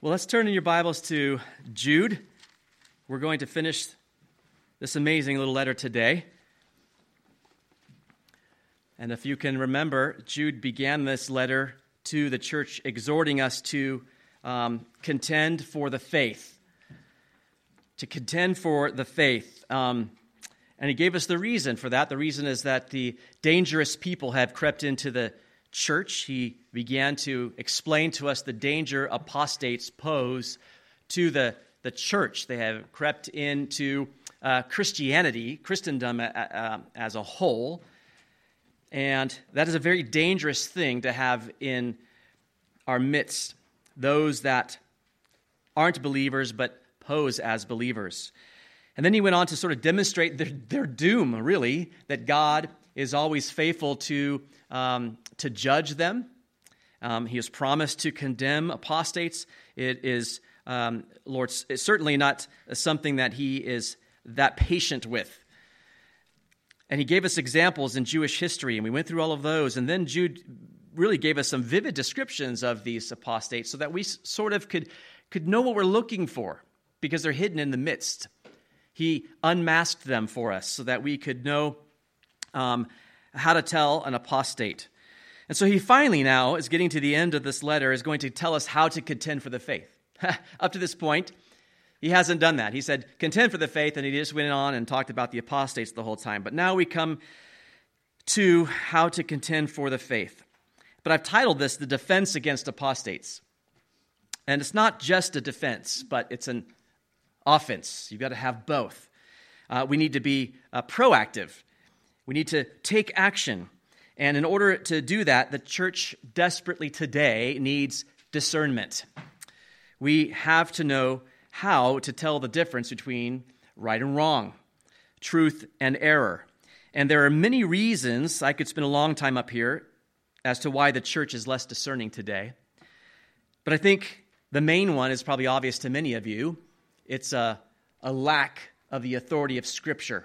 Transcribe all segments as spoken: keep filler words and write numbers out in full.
Well, let's turn in your Bibles to Jude. We're going to finish this amazing little letter today. And if you can remember, Jude began this letter to the church exhorting us to um, contend for the faith. To contend for the faith. Um, and he gave us the reason for that. The reason is that the dangerous people have crept into the church. He began to explain to us the danger apostates pose to the, the church. They have crept into uh, Christianity, Christendom uh, uh, as a whole, and that is a very dangerous thing to have in our midst, those that aren't believers but pose as believers. And then he went on to sort of demonstrate their, their doom, really, that God is always faithful to um, to judge them. Um, he has promised to condemn apostates. It is, um, Lord, it's certainly not something that he is that patient with. And he gave us examples in Jewish history, and we went through all of those. And then Jude really gave us some vivid descriptions of these apostates so that we sort of could, could know what we're looking for, because they're hidden in the midst. He unmasked them for us so that we could know um, how to tell an apostate. And so he finally now is getting to the end of this letter, is going to tell us how to contend for the faith. Up to this point, he hasn't done that. He said, contend for the faith, and he just went on and talked about the apostates the whole time. But now we come to how to contend for the faith. But I've titled this, The Defense Against Apostates. And it's not just a defense, but it's an offense. You've got to have both. Uh, we need to be uh, proactive. We need to take action. And in order to do that, the church desperately today needs discernment. We have to know how to tell the difference between right and wrong, truth and error. And there are many reasons, I could spend a long time up here, as to why the church is less discerning today. But I think the main one is probably obvious to many of you. It's a, a lack of the authority of Scripture.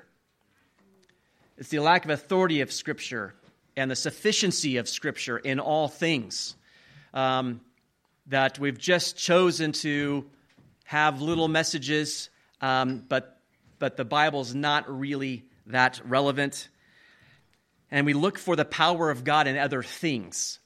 It's the lack of authority of Scripture and the sufficiency of Scripture in all things. Um, that we've just chosen to have little messages, um, but but the Bible's not really that relevant. And we look for the power of God in other things.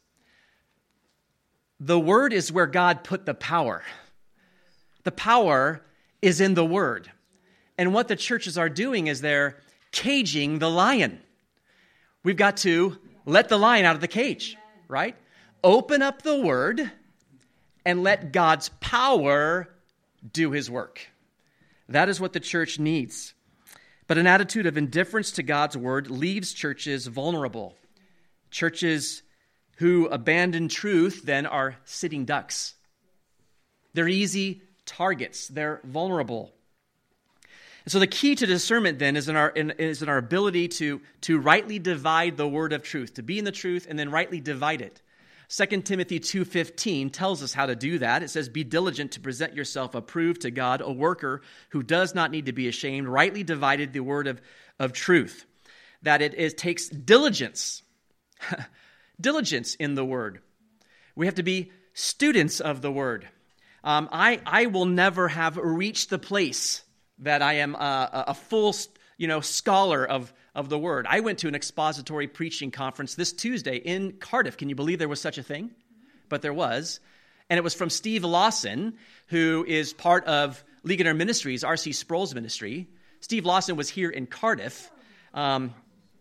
The Word is where God put the power. The power is in the Word. And what the churches are doing is they're caging the lion. We've got to let the lion out of the cage, right? Open up the Word and let God's power do His work. That is what the church needs. But an attitude of indifference to God's Word leaves churches vulnerable. Churches who abandon truth then are sitting ducks. They're easy targets. They're vulnerable. And so the key to discernment then is in our in, is in our ability to, to rightly divide the word of truth, to be in the truth and then rightly divide it. Second Timothy two fifteen tells us how to do that. It says, be diligent to present yourself approved to God, a worker who does not need to be ashamed, rightly divided the word of, of truth. That it is, takes diligence, diligence in the word. We have to be students of the word. Um, I, I will never have reached the place that I am a, a full, you know, scholar of, of the Word. I went to an expository preaching conference this Tuesday in Cardiff. Can you believe there was such a thing? But there was. And it was from Steve Lawson, who is part of Ligonier Ministries, R C Sproul's ministry. Steve Lawson was here in Cardiff. Um,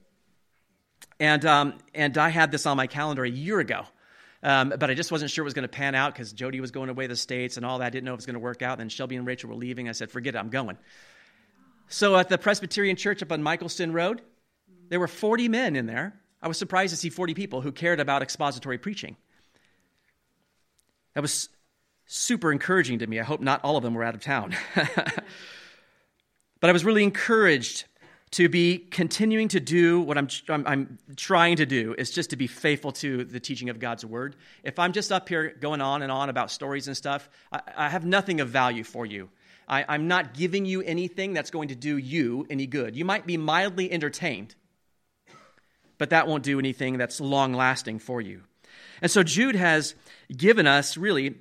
and, um, and I had this on my calendar a year ago. Um, but I just wasn't sure it was going to pan out because Jody was going away to the States and all that. I didn't know if it was going to work out. And then Shelby and Rachel were leaving. I said, forget it, I'm going. So at the Presbyterian Church up on Michelson Road, there were forty men in there. I was surprised to see forty people who cared about expository preaching. That was super encouraging to me. I hope not all of them were out of town. But I was really encouraged to be continuing to do what I'm, I'm I'm trying to do, is just to be faithful to the teaching of God's Word. If I'm just up here going on and on about stories and stuff, I, I have nothing of value for you. I, I'm not giving you anything that's going to do you any good. You might be mildly entertained, but that won't do anything that's long-lasting for you. And so Jude has given us really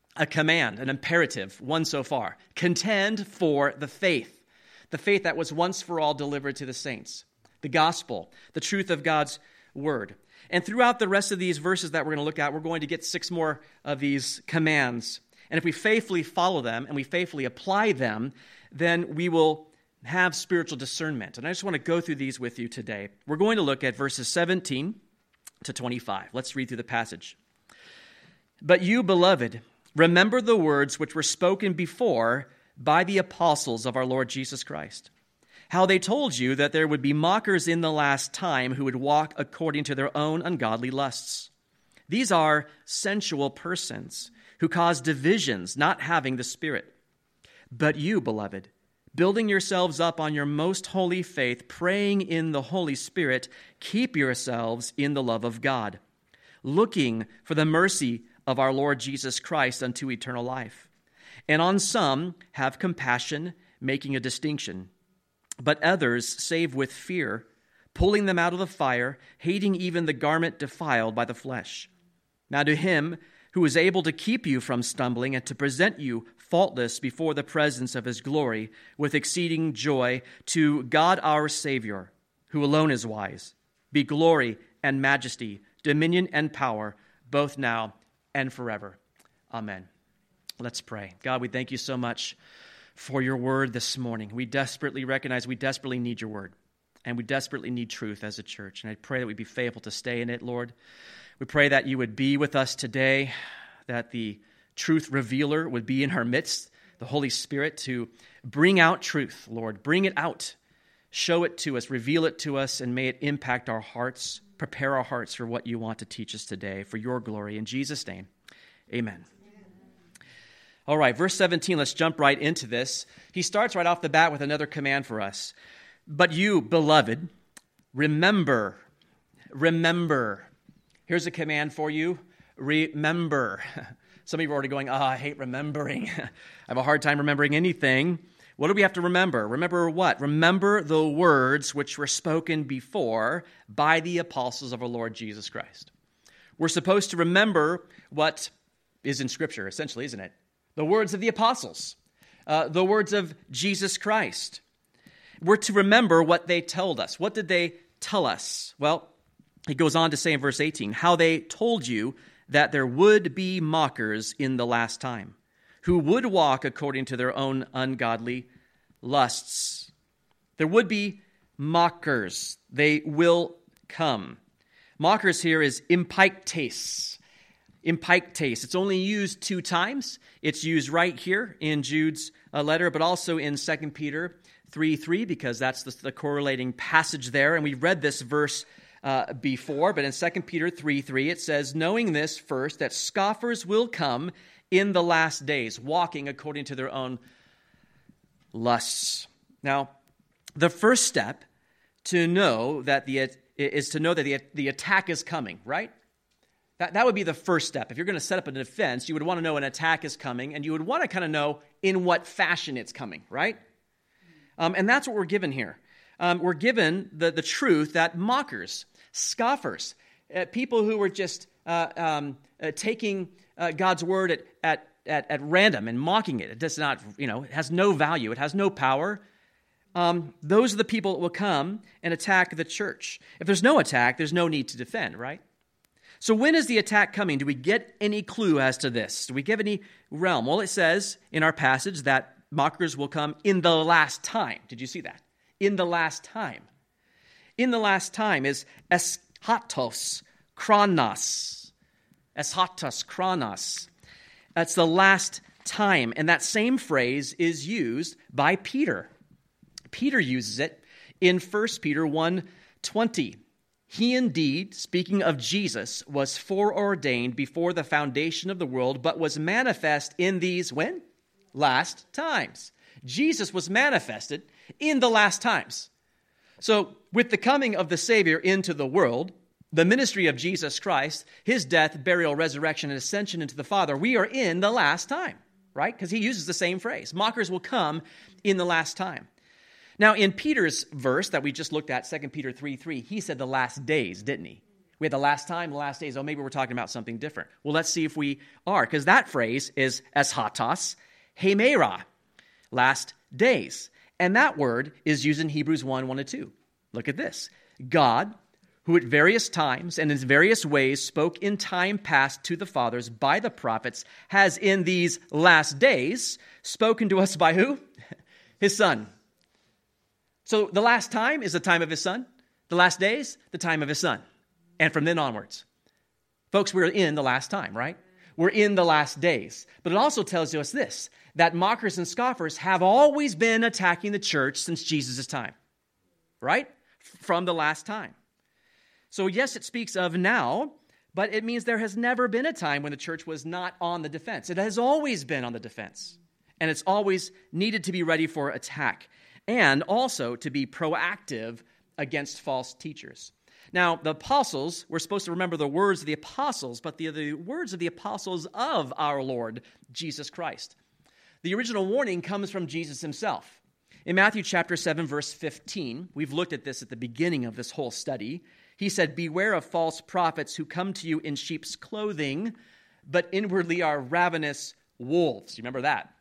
a command, an imperative, one so far. Contend for the faith, the faith that was once for all delivered to the saints, the gospel, the truth of God's word. And throughout the rest of these verses that we're going to look at, we're going to get six more of these commands. And if we faithfully follow them and we faithfully apply them, then we will have spiritual discernment. And I just want to go through these with you today. We're going to look at verses seventeen to twenty-five. Let's read through the passage. But you, beloved, remember the words which were spoken before by the apostles of our Lord Jesus Christ, how they told you that there would be mockers in the last time who would walk according to their own ungodly lusts. These are sensual persons who cause divisions, not having the Spirit. But you, beloved, building yourselves up on your most holy faith, praying in the Holy Spirit, keep yourselves in the love of God, looking for the mercy of our Lord Jesus Christ unto eternal life. And on some have compassion, making a distinction, but others save with fear, pulling them out of the fire, hating even the garment defiled by the flesh. Now to him who is able to keep you from stumbling and to present you faultless before the presence of his glory with exceeding joy, to God our Savior, who alone is wise, be glory and majesty, dominion and power, both now and forever. Amen. Let's pray. God, we thank you so much for your word this morning. We desperately recognize we desperately need your word, and we desperately need truth as a church. And I pray that we'd be faithful to stay in it, Lord. We pray that you would be with us today, that the truth revealer would be in our midst, the Holy Spirit, to bring out truth, Lord. Bring it out. Show it to us. Reveal it to us, and may it impact our hearts. Prepare our hearts for what you want to teach us today, for your glory. In Jesus' name, amen. All right, verse seventeen, let's jump right into this. He starts right off the bat with another command for us. But you, beloved, remember, remember. Here's a command for you, remember. Some of you are already going, oh, I hate remembering. I have a hard time remembering anything. What do we have to remember? Remember what? Remember the words which were spoken before by the apostles of our Lord Jesus Christ. We're supposed to remember what is in Scripture, essentially, isn't it? The words of the apostles, uh, the words of Jesus Christ. We're to remember what they told us. What did they tell us? Well, he goes on to say in verse eighteen, how they told you that there would be mockers in the last time, who would walk according to their own ungodly lusts. There would be mockers. They will come. Mockers here is impiktes. Impiktes. It's only used two times. It's used right here in Jude's uh, letter, but also in Second Peter three three, because that's the, the correlating passage there. And we read this verse uh, before, but in Second Peter three three, it says, knowing this first, that scoffers will come in the last days, walking according to their own lusts. Now, the first step to know that the is to know that the, the attack is coming, right? That, that would be the first step. If you're going to set up a defense, you would want to know an attack is coming, and you would want to kind of know in what fashion it's coming, right? Um, and that's what we're given here. Um, we're given the, the truth that mockers, scoffers, uh, people who were just uh, um, uh, taking uh, God's word at, at, at, at random and mocking it. It does not, you know, it has no value. It has no power. Um, those are the people that will come and attack the church. If there's no attack, there's no need to defend, right? So when is the attack coming? Do we get any clue as to this? Do we give any realm? Well, it says in our passage that mockers will come in the last time. Did you see that? In the last time. In the last time is eschatos chronos. Eschatos chronos. That's the last time. And that same phrase is used by Peter. Peter uses it in First Peter one twenty. He indeed, speaking of Jesus, was foreordained before the foundation of the world, but was manifest in these, when? Last times. Jesus was manifested in the last times. So, with the coming of the Savior into the world, the ministry of Jesus Christ, his death, burial, resurrection, and ascension into the Father, we are in the last time, right? Because he uses the same phrase. Mockers will come in the last time. Now, in Peter's verse that we just looked at, Second Peter three three, he said the last days, didn't he? We had the last time, the last days. Oh, maybe we're talking about something different. Well, let's see if we are, because that phrase is eschatos, hemera, last days. And that word is used in Hebrews one, one and two. Look at this. God, who at various times and in various ways spoke in time past to the fathers by the prophets, has in these last days spoken to us by who? His Son. So the last time is the time of His Son. The last days, the time of His Son. And from then onwards. Folks, we're in the last time, right? We're in the last days. But it also tells us this, that mockers and scoffers have always been attacking the church since Jesus' time. Right? From the last time. So yes, it speaks of now, but it means there has never been a time when the church was not on the defense. It has always been on the defense. And it's always needed to be ready for attack. And also to be proactive against false teachers. Now, the apostles, we're supposed to remember the words of the apostles, but the, the words of the apostles of our Lord Jesus Christ. The original warning comes from Jesus himself. In Matthew chapter seven, verse fifteen, we've looked at this at the beginning of this whole study. He said, "Beware of false prophets who come to you in sheep's clothing, but inwardly are ravenous wolves." You remember that?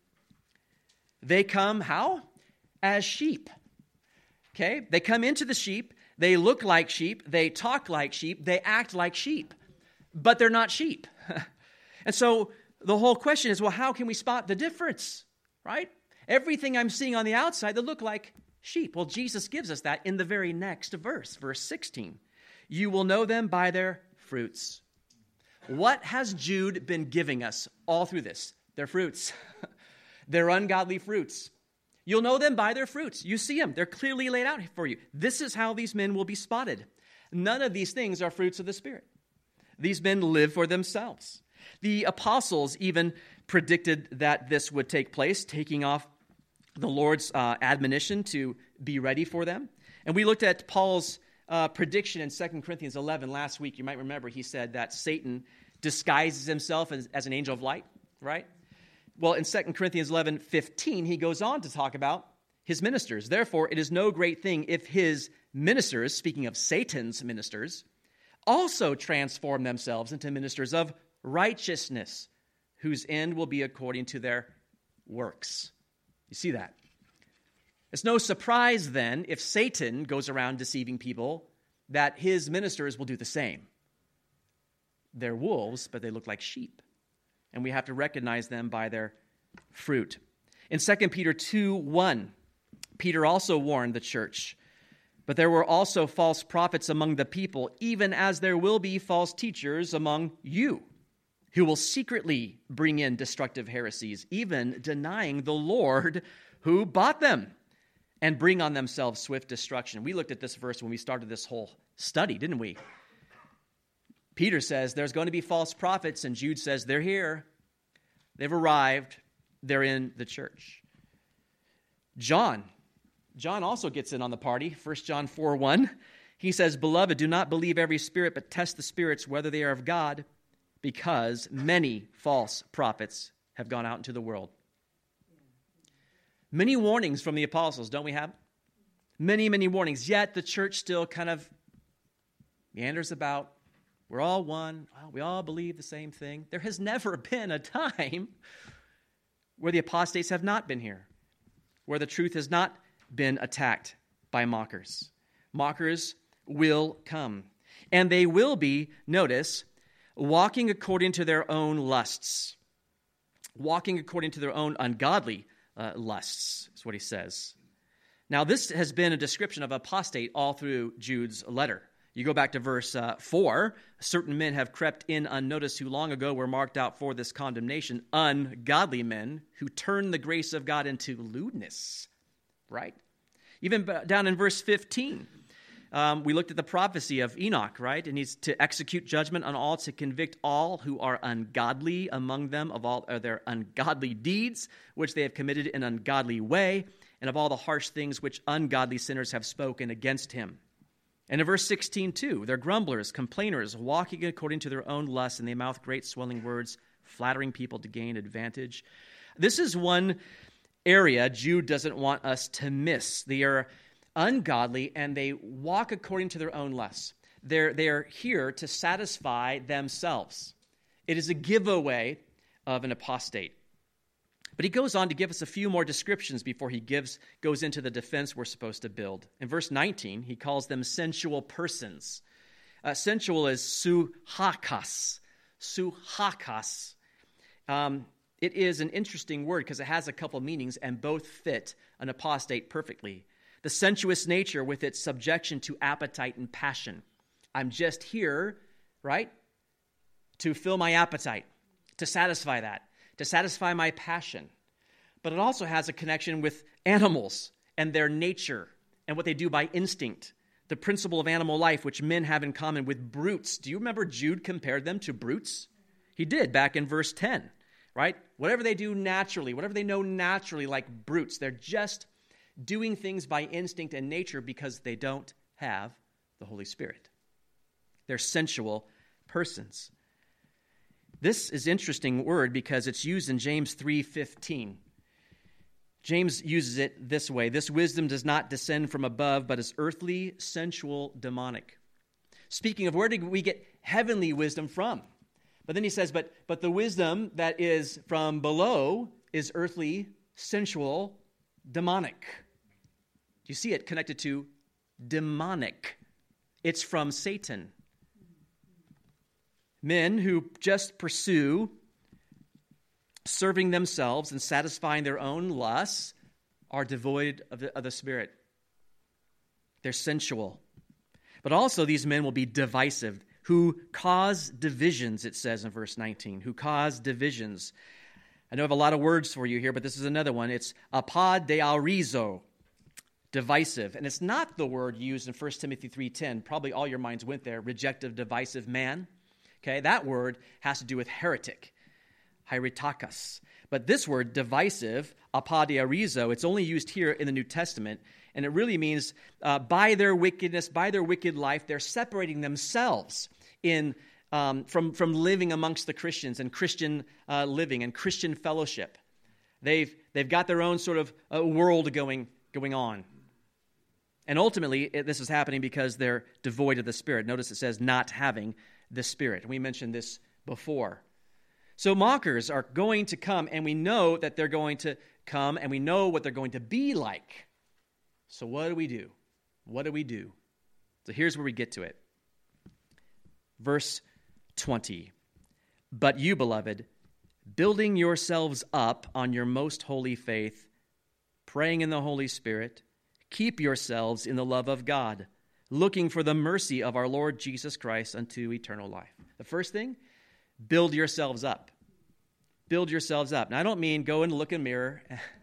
They come how? As sheep. Okay? They come into the sheep. They look like sheep, they talk like sheep, they act like sheep, but they're not sheep. And so the whole question is, well, how can we spot the difference, right? Everything I'm seeing on the outside, they look like sheep. Well, Jesus gives us that in the very next verse, verse sixteen. You will know them by their fruits. What has Jude been giving us all through this? Their fruits. Their ungodly fruits. You'll know them by their fruits. You see them. They're clearly laid out for you. This is how these men will be spotted. None of these things are fruits of the Spirit. These men live for themselves. The apostles even predicted that this would take place, taking off the Lord's uh, admonition to be ready for them. And we looked at Paul's uh, prediction in Second Corinthians eleven last week. You might remember he said that Satan disguises himself as, as an angel of light, right? Well, in Second Corinthians eleven fifteen, he goes on to talk about his ministers. Therefore, it is no great thing if his ministers, speaking of Satan's ministers, also transform themselves into ministers of righteousness, whose end will be according to their works. You see that? It's no surprise then if Satan goes around deceiving people that his ministers will do the same. They're wolves, but they look like sheep. And we have to recognize them by their fruit. In Second Peter two one, Peter also warned the church, but there were also false prophets among the people, even as there will be false teachers among you, who will secretly bring in destructive heresies, even denying the Lord who bought them, and bring on themselves swift destruction. We looked at this verse when we started this whole study, didn't we? Peter says there's going to be false prophets, and Jude says they're here. They've arrived. They're in the church. John. John also gets in on the party. First John four one. He says, "Beloved, do not believe every spirit, but test the spirits whether they are of God, because many false prophets have gone out into the world." Many warnings from the apostles, don't we have? Many, many warnings. Yet the church still kind of meanders about. We're all one. We all believe the same thing. There has never been a time where the apostates have not been here, where the truth has not been attacked by mockers. Mockers will come, and they will be, notice, walking according to their own lusts, walking according to their own ungodly uh, lusts, is what he says. Now, this has been a description of apostate all through Jude's letter. You go back to verse uh, four, certain men have crept in unnoticed who long ago were marked out for this condemnation, ungodly men who turn the grace of God into lewdness, right? Even down in verse fifteen, um, we looked at the prophecy of Enoch, right? And he's to execute judgment on all, to convict all who are ungodly among them of all of their ungodly deeds, which they have committed in an ungodly way, and of all the harsh things which ungodly sinners have spoken against him. And in verse sixteen, too, they're grumblers, complainers, walking according to their own lusts, and they mouth great swelling words, flattering people to gain advantage. This is one area Jude doesn't want us to miss. They are ungodly, and they walk according to their own lusts. they're, they're here to satisfy themselves. It is a giveaway of an apostate. But he goes on to give us a few more descriptions before he gives goes into the defense we're supposed to build. In verse nineteen, he calls them sensual persons. Uh, sensual is suhakas. Suhakas. Um, it is an interesting word because it has a couple meanings and both fit an apostate perfectly. The sensuous nature with its subjection to appetite and passion. I'm just here, right, to fill my appetite, to satisfy that, to satisfy my passion. But it also has a connection with animals and their nature and what they do by instinct. The principle of animal life, which men have in common with brutes. Do you remember Jude compared them to brutes? He did back in verse ten, right? Whatever they do naturally, whatever they know naturally like brutes, they're just doing things by instinct and nature because they don't have the Holy Spirit. They're sensual persons. This is an interesting word because it's used in James three fifteen. James uses it this way. This wisdom does not descend from above, but is earthly, sensual, demonic. Speaking of where did we get heavenly wisdom from? But then he says, but, but the wisdom that is from below is earthly, sensual, demonic. You see it connected to demonic. It's from Satan. Men who just pursue serving themselves and satisfying their own lusts are devoid of the, of the Spirit. They're sensual. But also these men will be divisive, who cause divisions, it says in verse nineteen, who cause divisions. I know I have a lot of words for you here, but this is another one. It's apodiaorizo, divisive. And it's not the word used in First Timothy three ten. Probably all your minds went there, rejective, divisive man. Okay, that word has to do with heretic, heretakas. But this word, divisive, apodiaorizo, it's only used here in the New Testament, and it really means uh, by their wickedness, by their wicked life, they're separating themselves in um, from, from living amongst the Christians and Christian uh, living and Christian fellowship. They've, they've got their own sort of uh, world going, going on. And ultimately, it, this is happening because they're devoid of the Spirit. Notice it says not having the Spirit. We mentioned this before. So mockers are going to come, and we know that they're going to come, and we know what they're going to be like. So what do we do? What do we do? So here's where we get to it. Verse twenty. But you, beloved, building yourselves up on your most holy faith, praying in the Holy Spirit, keep yourselves in the love of God, looking for the mercy of our Lord Jesus Christ unto eternal life. The first thing, build yourselves up. Build yourselves up. Now, I don't mean go and look in a mirror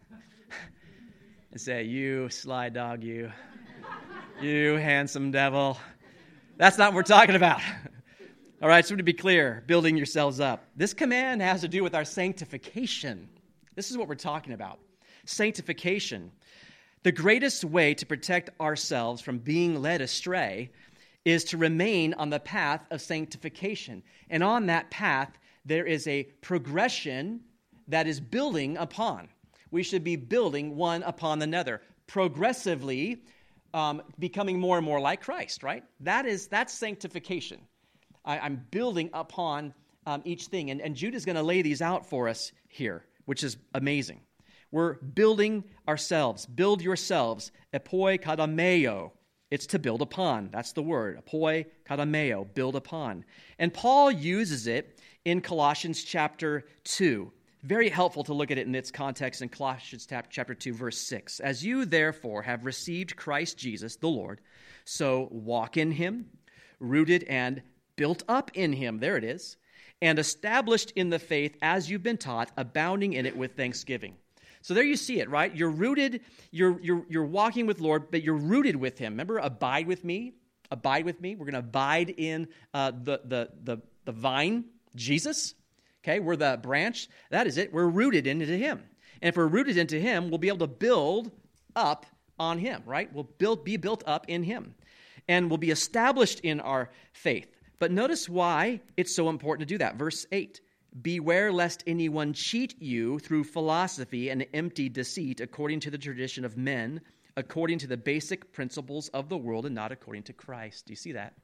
and say, you sly dog, you, you handsome devil. That's not what we're talking about. All right, so to be clear, building yourselves up. This command has to do with our sanctification. This is what we're talking about. Sanctification. The greatest way to protect ourselves from being led astray is to remain on the path of sanctification. And on that path, there is a progression that is building upon. We should be building one upon another, progressively um, becoming more and more like Christ, right? That is, that's sanctification. I, I'm building upon um, each thing. And, and Jude is going to lay these out for us here, which is amazing. We're building ourselves. Build yourselves. Epoi kadameo. It's to build upon. That's the word. Epoi kadameo. Build upon. And Paul uses it in Colossians chapter two. Very helpful to look at it in its context in Colossians chapter two, verse six. As you therefore have received Christ Jesus, the Lord, so walk in him, rooted and built up in him. There it is. And established in the faith as you've been taught, abounding in it with thanksgiving. So there you see it, right? You're rooted, you're, you're, you're walking with Lord, but you're rooted with him. Remember, abide with me, abide with me. We're going to abide in uh, the, the, the, the vine, Jesus. Okay, we're the branch. That is it. We're rooted into him. And if we're rooted into him, we'll be able to build up on him, right? We'll build, be built up in him. And we'll be established in our faith. But notice why it's so important to do that. Verse eight. Beware lest anyone cheat you through philosophy and empty deceit, according to the tradition of men, according to the basic principles of the world, and not according to Christ. Do you see that?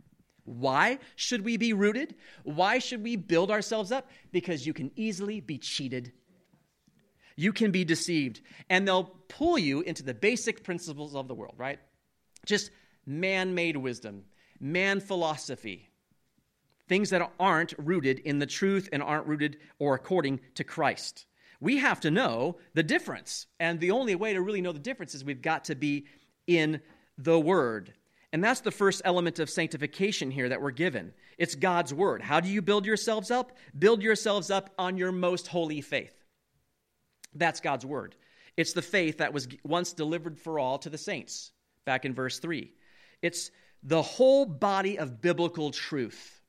Why should we be rooted? Why should we build ourselves up? Because you can easily be cheated. You can be deceived. And they'll pull you into the basic principles of the world, right? Just man-made wisdom, man philosophy, things that aren't rooted in the truth and aren't rooted or according to Christ. We have to know the difference. And the only way to really know the difference is we've got to be in the Word. And that's the first element of sanctification here that we're given. It's God's Word. How do you build yourselves up? Build yourselves up on your most holy faith. That's God's Word. It's the faith that was once delivered for all to the saints, back in verse three. It's the whole body of biblical truth.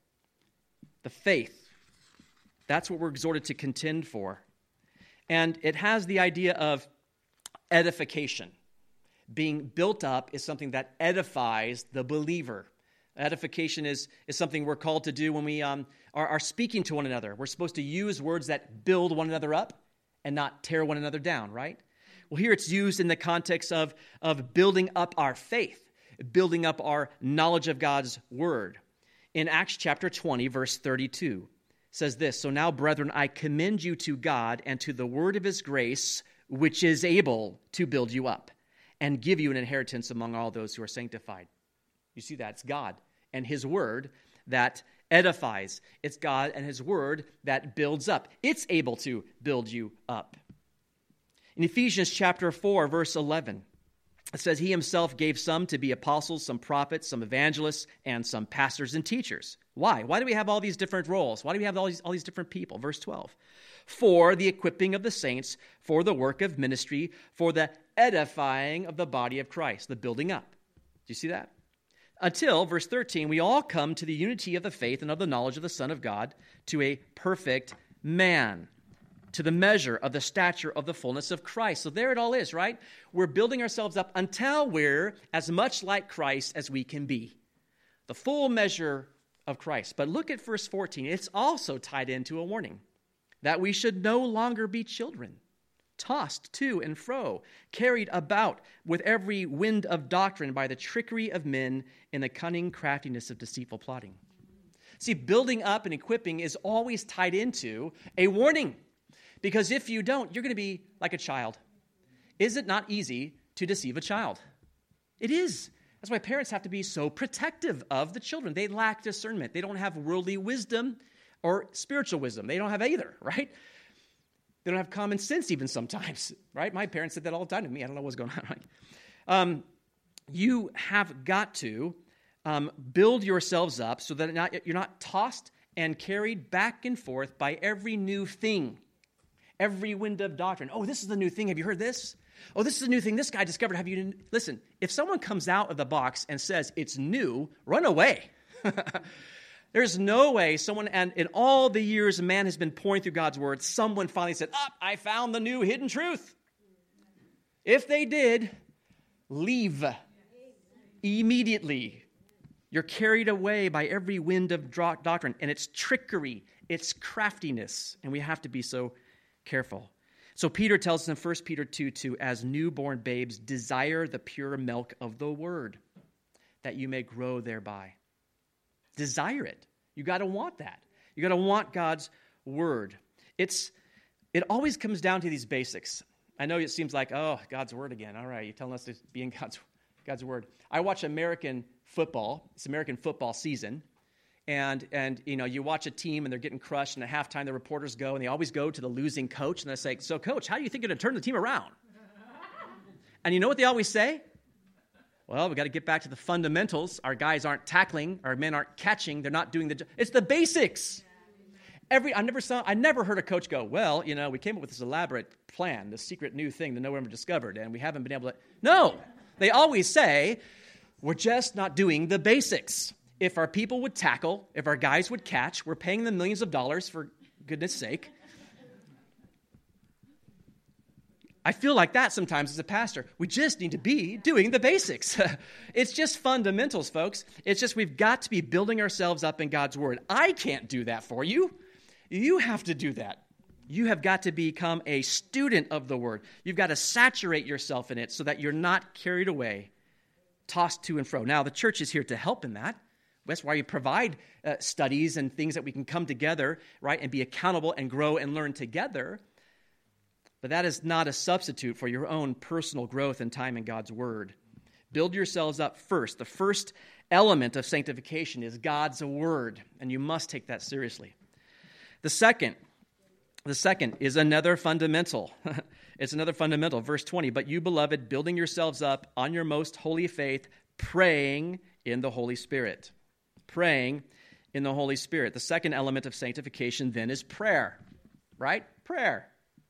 The faith. That's what we're exhorted to contend for. And it has the idea of edification. Being built up is something that edifies the believer. Edification is, is something we're called to do when we um, are, are speaking to one another. We're supposed to use words that build one another up and not tear one another down, right? Well, here it's used in the context of, of building up our faith, building up our knowledge of God's Word. In Acts chapter twenty, verse thirty-two, says this, "So now, brethren, I commend you to God and to the word of his grace, which is able to build you up and give you an inheritance among all those who are sanctified." You see that? It's God and his word that edifies. It's God and his word that builds up. It's able to build you up. In Ephesians chapter four, verse eleven, it says, "He himself gave some to be apostles, some prophets, some evangelists, and some pastors and teachers." Why? Why do we have all these different roles? Why do we have all these, all these different people? Verse twelve, "For the equipping of the saints, for the work of ministry, for the edifying of the body of Christ," the building up. Do you see that? "Until," verse thirteen, "we all come to the unity of the faith and of the knowledge of the Son of God, to a perfect man, to the measure of the stature of the fullness of Christ." So there it all is, right? We're building ourselves up until we're as much like Christ as we can be. The full measure of Christ. But look at verse fourteen. It's also tied into a warning that we should no longer be children, tossed to and fro, carried about with every wind of doctrine by the trickery of men in the cunning craftiness of deceitful plotting. See, building up and equipping is always tied into a warning. Because if you don't, you're going to be like a child. Is it not easy to deceive a child? It is. That's why parents have to be so protective of the children. They lack discernment. They don't have worldly wisdom or spiritual wisdom. They don't have either, right? They don't have common sense even sometimes, right? My parents said that all the time to me. I don't know what's going on. Right? Um, you have got to um, build yourselves up so that not, you're not tossed and carried back and forth by every new thing. Every wind of doctrine. Oh, this is the new thing. Have you heard this? Oh, this is the new thing this guy discovered. Have you? Listen, if someone comes out of the box and says it's new, run away. There's no way someone, and in all the years man has been pouring through God's word, someone finally said, "Ah, I found the new hidden truth." If they did, leave immediately. You're carried away by every wind of doctrine, and it's trickery, it's craftiness, and we have to be so careful. So Peter tells us in First Peter two two, "As newborn babes, desire the pure milk of the word, that you may grow thereby." Desire it. You got to want that. You got to want God's word. It's it always comes down to these basics. I know it seems like, oh, God's word again. All right, you're telling us to be in God's God's word. I watch American football. It's American football season. And, and you know, you watch a team and they're getting crushed, and at halftime the reporters go, and they always go to the losing coach, and they say, "So, coach, how do you think you're going to turn the team around?" And you know what they always say? "Well, we got to get back to the fundamentals. Our guys aren't tackling. Our men aren't catching. They're not doing the... It's the basics." Every I never saw. I never heard a coach go, "Well, you know, we came up with this elaborate plan, this secret new thing that no one ever discovered, and we haven't been able to..." No. They always say, "We're just not doing the basics. If our people would tackle, if our guys would catch, we're paying them millions of dollars, for goodness sake." I feel like that sometimes as a pastor. We just need to be doing the basics. It's just fundamentals, folks. It's just we've got to be building ourselves up in God's word. I can't do that for you. You have to do that. You have got to become a student of the word. You've got to saturate yourself in it so that you're not carried away, tossed to and fro. Now, the church is here to help in that. That's why we provide uh, studies and things that we can come together, right, and be accountable and grow and learn together. But that is not a substitute for your own personal growth and time in God's Word. Build yourselves up first. The first element of sanctification is God's Word, and you must take that seriously. The second, the second is another fundamental. It's another fundamental. Verse twenty, but you, beloved, building yourselves up on your most holy faith, praying in the Holy Spirit. Praying in the Holy Spirit. The second element of sanctification then is prayer, right? Prayer.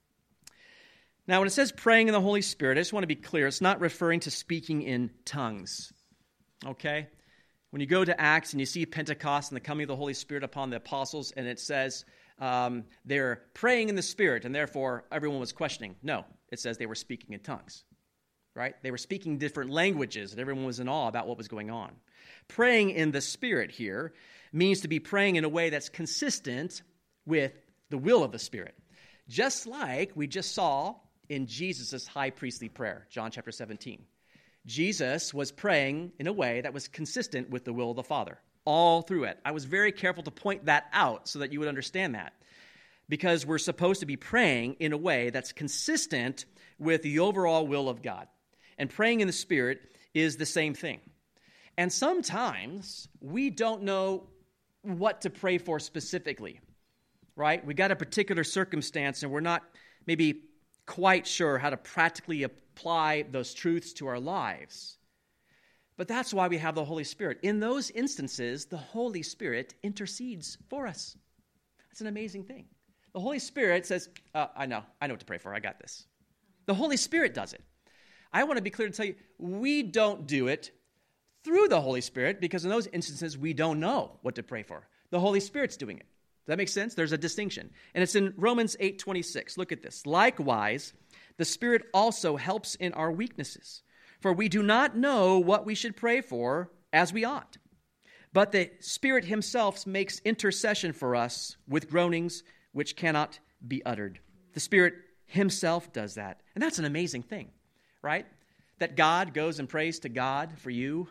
Now, when it says praying in the Holy Spirit, I just want to be clear. It's not referring to speaking in tongues, okay? When you go to Acts and you see Pentecost and the coming of the Holy Spirit upon the apostles, and it says um, they're praying in the Spirit, and therefore everyone was questioning. No, it says they were speaking in tongues, right? They were speaking different languages, and everyone was in awe about what was going on. Praying in the Spirit here means to be praying in a way that's consistent with the will of the Spirit. Just like we just saw in Jesus' high priestly prayer, John chapter seventeen. Jesus was praying in a way that was consistent with the will of the Father, all through it. I was very careful to point that out so that you would understand that, because we're supposed to be praying in a way that's consistent with the overall will of God. And praying in the Spirit is the same thing. And sometimes we don't know what to pray for specifically, right? We got a particular circumstance and we're not maybe quite sure how to practically apply those truths to our lives. But that's why we have the Holy Spirit. In those instances, the Holy Spirit intercedes for us. That's an amazing thing. The Holy Spirit says, uh, I know, I know what to pray for. I got this. The Holy Spirit does it. I want to be clear to tell you, we don't do it through the Holy Spirit, because in those instances, we don't know what to pray for. The Holy Spirit's doing it. Does that make sense? There's a distinction. And it's in Romans eight twenty-six. Look at this. Likewise, the Spirit also helps in our weaknesses, for we do not know what we should pray for as we ought. But the Spirit himself makes intercession for us with groanings which cannot be uttered. The Spirit himself does that. And that's an amazing thing, right? That God goes and prays to God for you.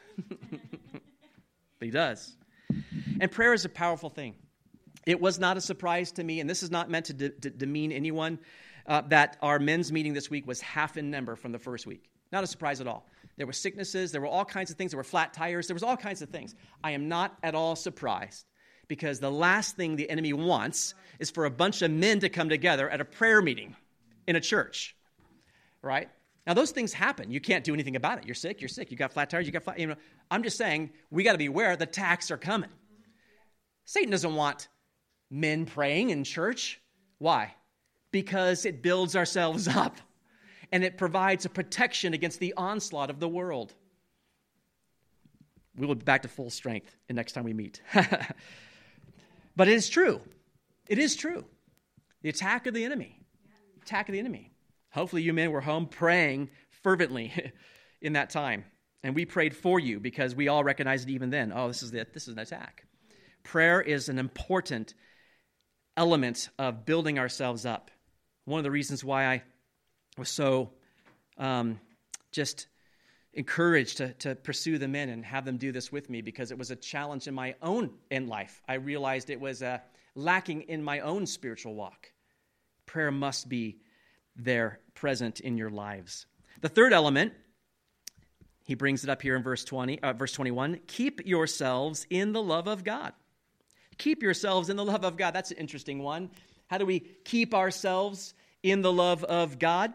But he does. And prayer is a powerful thing. It was not a surprise to me, and this is not meant to de- de- demean anyone, uh, that our men's meeting this week was half in number from the first week. Not a surprise at all. There were sicknesses. There were all kinds of things. There were flat tires. There was all kinds of things. I am not at all surprised, because the last thing the enemy wants is for a bunch of men to come together at a prayer meeting in a church, right? Now, those things happen. You can't do anything about it. You're sick, you're sick. You got flat tires, you got flat, you know. I'm just saying, we got to be aware the attacks are coming. Satan doesn't want men praying in church. Why? Because it builds ourselves up, and it provides a protection against the onslaught of the world. We will be back to full strength the next time we meet. But it is true. It is true. The attack of the enemy. Attack of the enemy. Hopefully you men were home praying fervently in that time. And we prayed for you because we all recognized it even then. Oh, this is the, this is an attack. Prayer is an important element of building ourselves up. One of the reasons why I was so um, just encouraged to, to pursue the men and have them do this with me, because it was a challenge in my own in life. I realized it was uh, lacking in my own spiritual walk. Prayer must be there, present in your lives. The third element, he brings it up here in verse twenty, uh, verse twenty-one. Keep yourselves in the love of God. Keep yourselves in the love of God. That's an interesting one. How do we keep ourselves in the love of God?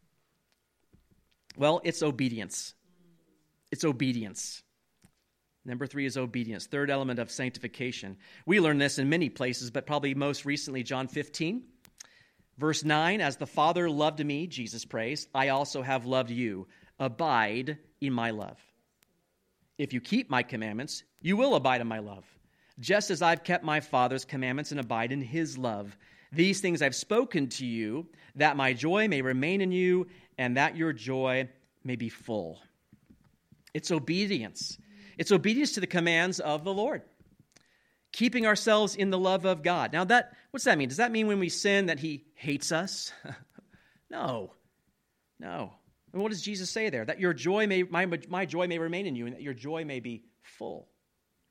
Well, it's obedience. It's obedience. Number three is obedience. Third element of sanctification. We learn this in many places, but probably most recently, John fifteen. Verse nine, as the Father loved me, Jesus prays, I also have loved you. Abide in my love. If you keep my commandments, you will abide in my love, just as I've kept my Father's commandments and abide in his love. These things I've spoken to you, that my joy may remain in you, and that your joy may be full. It's obedience. It's obedience to the commands of the Lord. Keeping ourselves in the love of God. Now, that what's that mean? Does that mean when we sin that he hates us? No. No. And what does Jesus say there? That your joy may, my, my joy may remain in you, and that your joy may be full.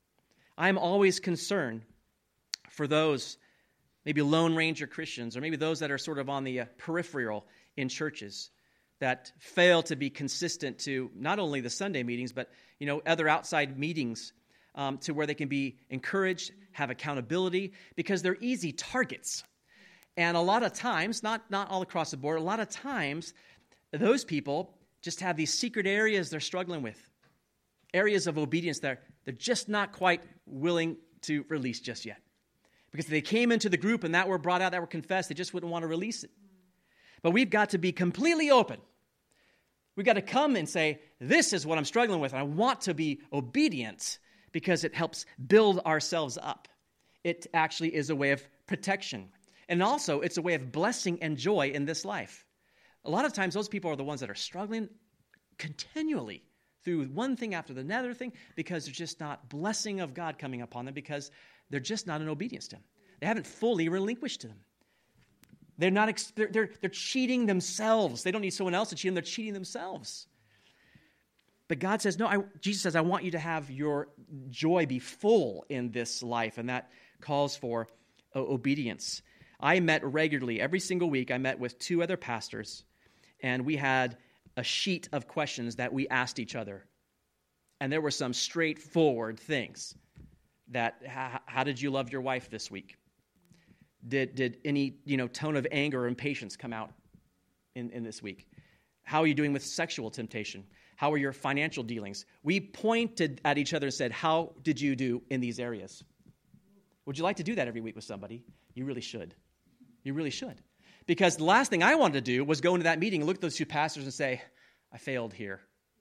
I'm always concerned for those, maybe Lone Ranger Christians, or maybe those that are sort of on the uh, peripheral in churches that fail to be consistent to not only the Sunday meetings, but, you know, other outside meetings um, to where they can be encouraged, have accountability, because they're easy targets. And a lot of times, not, not all across the board, a lot of times, those people just have these secret areas they're struggling with, areas of obedience that they're just not quite willing to release just yet. Because if they came into the group and that were brought out, that were confessed, they just wouldn't want to release it. But we've got to be completely open. We've got to come and say, this is what I'm struggling with, and I want to be obedient because it helps build ourselves up. It actually is a way of protection. And also, it's a way of blessing and joy in this life. A lot of times, those people are the ones that are struggling continually through one thing after another thing because there's just not blessing of God coming upon them because they're just not in obedience to Him. They haven't fully relinquished to Him. They're not. They're, they're, they're cheating themselves. They don't need someone else to cheat them. They're cheating themselves. But God says, no, I, Jesus says, I want you to have your joy be full in this life, and that calls for uh, obedience. I met regularly, every single week, I met with two other pastors, and we had a sheet of questions that we asked each other. And there were some straightforward things that, how, how did you love your wife this week? Did did any, you know, tone of anger or impatience come out in, in this week? How are you doing with sexual temptation? How are your financial dealings? We pointed at each other and said, how did you do in these areas? Would you like to do that every week with somebody? You really should. You really should. Because the last thing I wanted to do was go into that meeting and look at those two pastors and say, I failed here.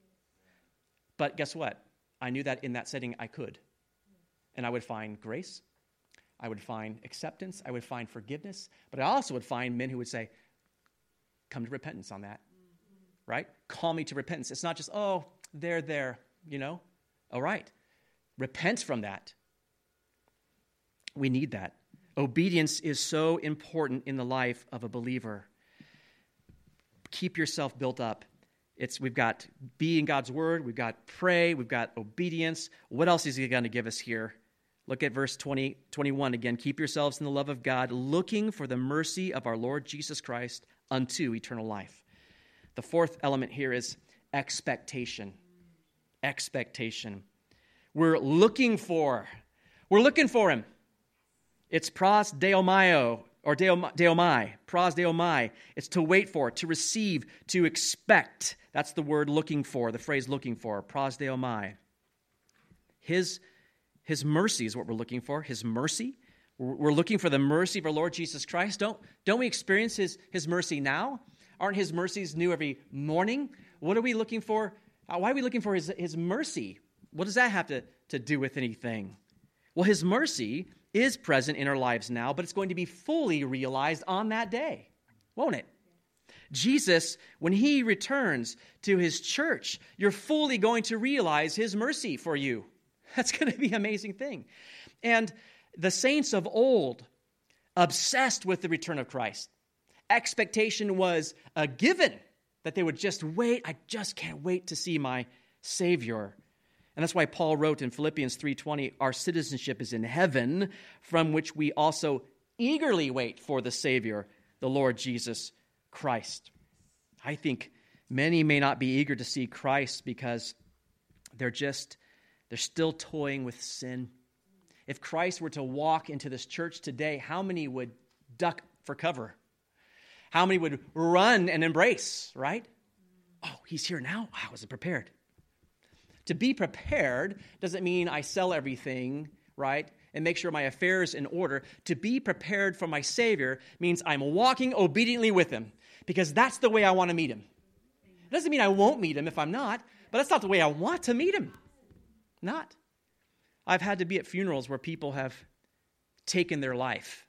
But guess what? I knew that in that setting I could. And I would find grace. I would find acceptance. I would find forgiveness. But I also would find men who would say, come to repentance on that. Right? Call me to repentance. It's not just, oh, they're there, you know? All right. Repent from that. We need that. Obedience is so important in the life of a believer. Keep yourself built up. It's we've got be in God's word, we've got pray, we've got obedience. What else is He going to give us here? Look at verse twenty, twenty-one again. Keep yourselves in the love of God, looking for the mercy of our Lord Jesus Christ unto eternal life. The fourth element here is expectation. Expectation. We're looking for, we're looking for Him. It's pros deomai, or deomai, pros deomai. It's to wait for, to receive, to expect. That's the word looking for, the phrase looking for, pros deomai. His, his mercy is what we're looking for, His mercy. We're looking for the mercy of our Lord Jesus Christ. Don't, don't we experience His, His mercy now? Aren't His mercies new every morning? What are we looking for? Why are we looking for His, his mercy? What does that have to, to do with anything? Well, His mercy is present in our lives now, but it's going to be fully realized on that day, won't it? Jesus, when He returns to His church, you're fully going to realize His mercy for you. That's going to be an amazing thing. And the saints of old, obsessed with the return of Christ. Expectation was a given that they would just wait. I just can't wait to see my Savior. And that's why Paul wrote in Philippians three twenty, our citizenship is in heaven, from which we also eagerly wait for the Savior, the Lord Jesus Christ. I think many may not be eager to see Christ because they're just, they're still toying with sin. If Christ were to walk into this church today, how many would duck for cover? How many would run and embrace, right? Oh, He's here now? I wasn't prepared. To be prepared doesn't mean I sell everything, right, and make sure my affairs in order. To be prepared for my Savior means I'm walking obediently with Him because that's the way I want to meet Him. It doesn't mean I won't meet Him if I'm not, but that's not the way I want to meet Him. Not. I've had to be at funerals where people have taken their life.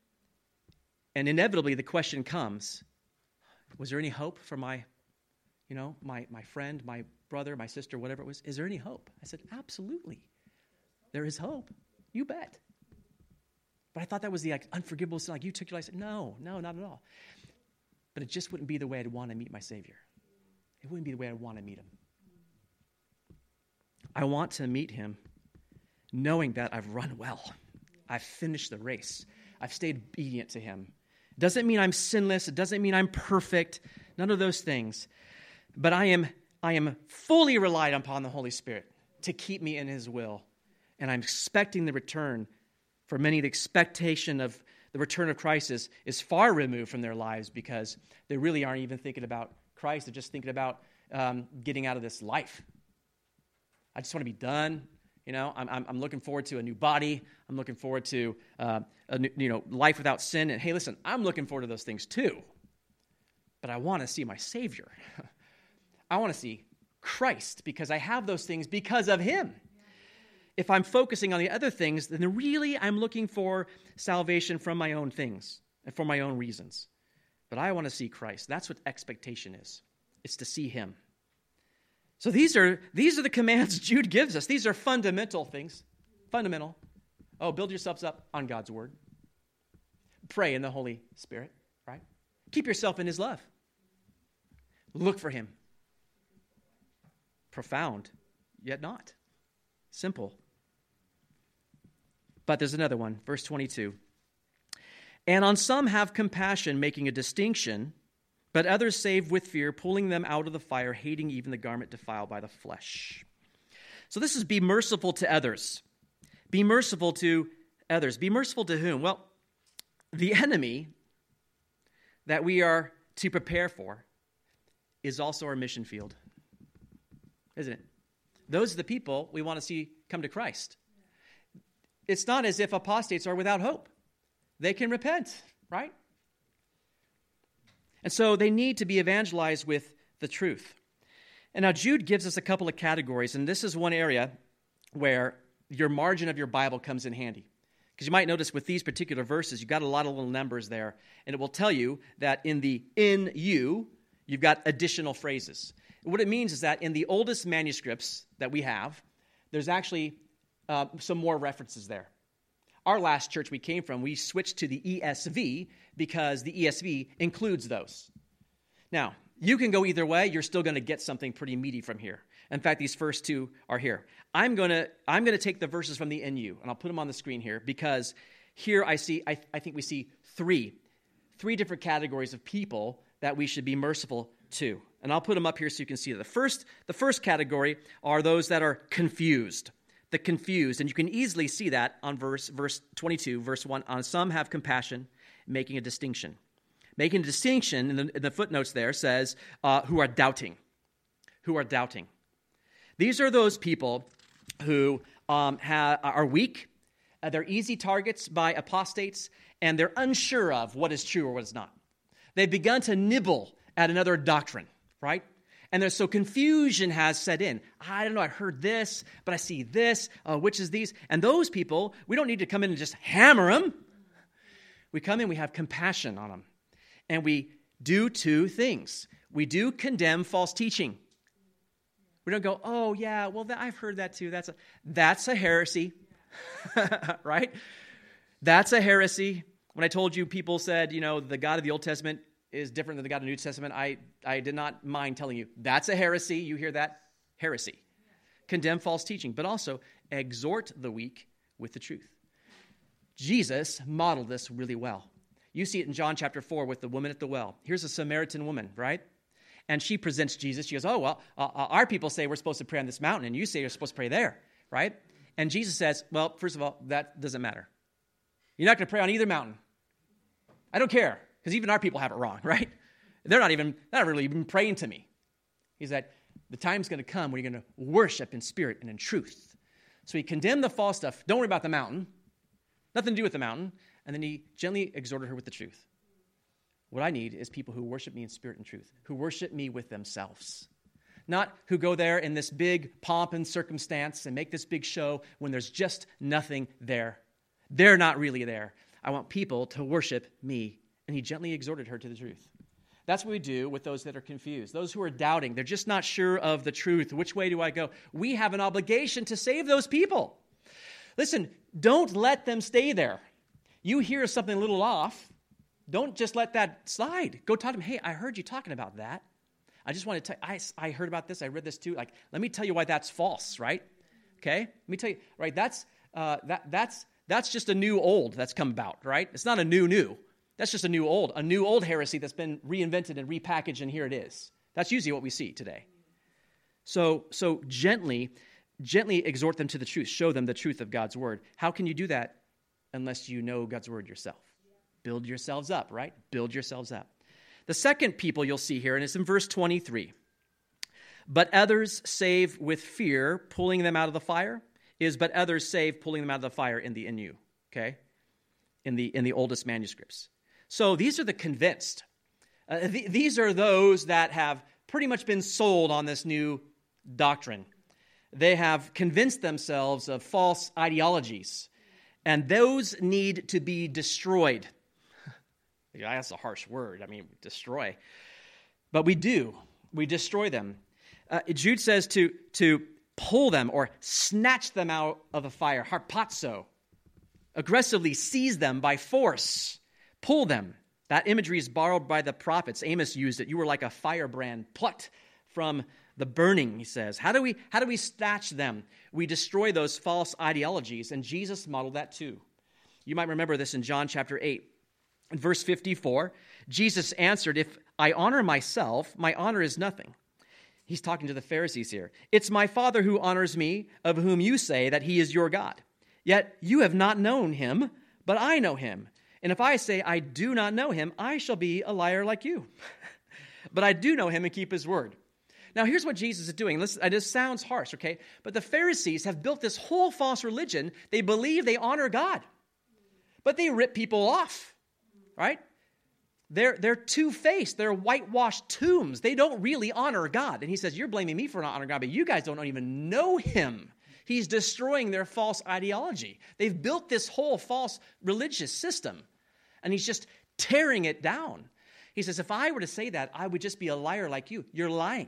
And inevitably the question comes, was there any hope for my, you know, my, my friend, my brother, my sister, whatever it was? Is there any hope? I said, absolutely. There is hope. You bet. But I thought that was the like, unforgivable sin. Like you took your life. I said, no, no, not at all. But it just wouldn't be the way I'd want to meet my Savior. It wouldn't be the way I'd want to meet Him. I want to meet Him knowing that I've run well. I've finished the race. I've stayed obedient to him. It doesn't mean I'm sinless. It doesn't mean I'm perfect. None of those things. But I am, I am fully relied upon the Holy Spirit to keep me in his will. And I'm expecting the return. For many, the expectation of the return of Christ is, is far removed from their lives because they really aren't even thinking about Christ. They're just thinking about um, getting out of this life. I just want to be done. You know, I'm, I'm, I'm looking forward to a new body. I'm looking forward to uh, a new, you know, life without sin. And hey, listen, I'm looking forward to those things too. But I want to see my Savior. I want to see Christ because I have those things because of him. If I'm focusing on the other things, then really I'm looking for salvation from my own things and for my own reasons. But I want to see Christ. That's what expectation is. It's to see him. So these are these are the commands Jude gives us. These are fundamental things. Fundamental. Oh, build yourselves up on God's word. Pray in the Holy Spirit, right? Keep yourself in his love. Look for him. Profound, yet not. Simple. But there's another one, verse twenty-two. And on some have compassion, making a distinction, but others save with fear, pulling them out of the fire, hating even the garment defiled by the flesh. So this is be merciful to others. Be merciful to others. Be merciful to whom? Well, the enemy that we are to prepare for is also our mission field, isn't it? Those are the people we want to see come to Christ. It's not as if apostates are without hope. They can repent, right? And so they need to be evangelized with the truth. And now Jude gives us a couple of categories, and this is one area where your margin of your Bible comes in handy. Because you might notice with these particular verses, you've got a lot of little numbers there, and it will tell you that in the in you, you've got additional phrases. What it means is that in the oldest manuscripts that we have, there's actually uh, some more references there. Our last church we came from, we switched to the E S V because the E S V includes those. Now, you can go either way. You're still going to get something pretty meaty from here. In fact, these first two are here. I'm going to I'm going to take the verses from the N U, and I'll put them on the screen here because here I see I, I think we see three, three different categories of people that we should be merciful to. And I'll put them up here so you can see it. The first, the first category are those that are confused. The confused. And you can easily see that on verse, verse twenty-two, verse one. On some have compassion, making a distinction. Making a distinction, in the, in the footnotes there, says, uh, who are doubting. Who are doubting. These are those people who um, ha- are weak. Uh, they're easy targets by apostates, and they're unsure of what is true or what is not. They've begun to nibble at another doctrine, right? And there's so confusion has set in. I don't know, I heard this, but I see this, uh, which is these. And those people, we don't need to come in and just hammer them. We come in, we have compassion on them. And we do two things. We do condemn false teaching. We don't go, oh, yeah, well, that, I've heard that too. That's a, that's a heresy, right? That's a heresy. When I told you people said, you know, the God of the Old Testament is different than the God of the New Testament, I, I did not mind telling you, that's a heresy. You hear that? Heresy. Condemn false teaching, but also exhort the weak with the truth. Jesus modeled this really well. You see it in John chapter four with the woman at the well. Here's a Samaritan woman, right? And she presents Jesus. She goes, oh, well, uh, our people say we're supposed to pray on this mountain, and you say you're supposed to pray there, right? And Jesus says, well, first of all, that doesn't matter. You're not going to pray on either mountain. I don't care, because even our people have it wrong, right? They're not even, they're not really even praying to me. He said, the time's going to come when you're going to worship in spirit and in truth. So he condemned the false stuff. Don't worry about the mountain. Nothing to do with the mountain. And then he gently exhorted her with the truth. What I need is people who worship me in spirit and truth, who worship me with themselves. Not who go there in this big pomp and circumstance and make this big show when there's just nothing there. They're not really there. I want people to worship me. And he gently exhorted her to the truth. That's what we do with those that are confused. Those who are doubting, they're just not sure of the truth. Which way do I go? We have an obligation to save those people. Listen, don't let them stay there. You hear something a little off, don't just let that slide. Go talk to them. Hey, I heard you talking about that. I just want to tell you, I, I heard about this. I read this too. Like, let me tell you why that's false, right? Okay? Let me tell you, right? That's uh, that, that's, that's just a new old that's come about, right? It's not a new new. That's just a new old, a new old heresy that's been reinvented and repackaged, and here it is. That's usually what we see today. So, so gently, gently exhort them to the truth. Show them the truth of God's word. How can you do that unless you know God's word yourself? Build yourselves up, right? Build yourselves up. The second people you'll see here, and it's in verse twenty-three. But others save with fear, pulling them out of the fire, is but others save, pulling them out of the fire in the N U, okay? In the, in the oldest manuscripts. So these are the convinced. Uh, th- these are those that have pretty much been sold on this new doctrine. They have convinced themselves of false ideologies, and those need to be destroyed. Yeah, that's a harsh word. I mean, destroy. But we do. We destroy them. Uh, Jude says to, to pull them or snatch them out of the fire, harpazo, aggressively seize them by force, pull them. That imagery is borrowed by the prophets. Amos used it. You were like a firebrand plucked from the burning, he says. How do we, how do we snatch them? We destroy those false ideologies, and Jesus modeled that too. You might remember this in John chapter eight. In verse fifty-four, Jesus answered, if I honor myself, my honor is nothing. He's talking to the Pharisees here. It's my Father who honors me, of whom you say that he is your God. Yet you have not known him, but I know him. And if I say I do not know him, I shall be a liar like you. But I do know him and keep his word. Now, here's what Jesus is doing. Listen, this sounds harsh, okay? But the Pharisees have built this whole false religion. They believe they honor God, but they rip people off, right? They're, they're two-faced. They're whitewashed tombs. They don't really honor God. And he says, you're blaming me for not honoring God, but you guys don't even know him. He's destroying their false ideology. They've built this whole false religious system, and he's just tearing it down. He says, if I were to say that, I would just be a liar like you. You're lying.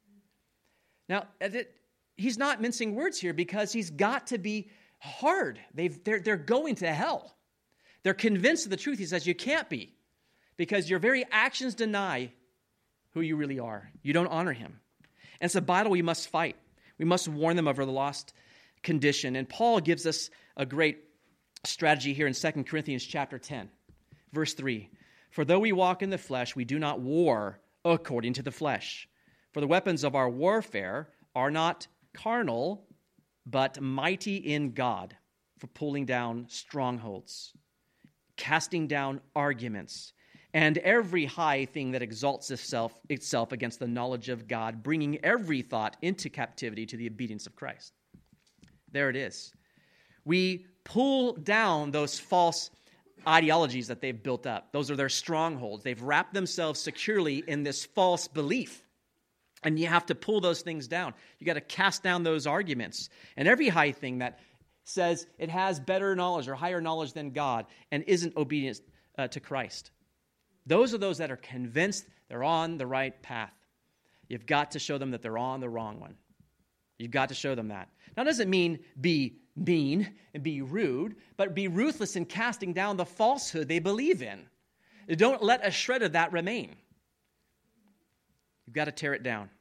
Now, it, he's not mincing words here because he's got to be hard. They've, they're, they're going to hell. They're convinced of the truth. He says, you can't be because your very actions deny who you really are. You don't honor him. And it's a battle we must fight. We must warn them of their lost condition. And Paul gives us a great strategy here in Second Corinthians chapter ten, verse three. For though we walk in the flesh, we do not war according to the flesh. For the weapons of our warfare are not carnal, but mighty in God for pulling down strongholds, casting down arguments, and every high thing that exalts itself, itself against the knowledge of God, bringing every thought into captivity to the obedience of Christ. There it is. We pull down those false ideologies that they've built up. Those are their strongholds. They've wrapped themselves securely in this false belief. And you have to pull those things down. You got to cast down those arguments. And every high thing that says it has better knowledge or higher knowledge than God and isn't obedient uh, to Christ. Those are those that are convinced they're on the right path. You've got to show them that they're on the wrong one. You've got to show them that. Now, it doesn't mean be mean and be rude, but be ruthless in casting down the falsehood they believe in. Don't let a shred of that remain. You've got to tear it down.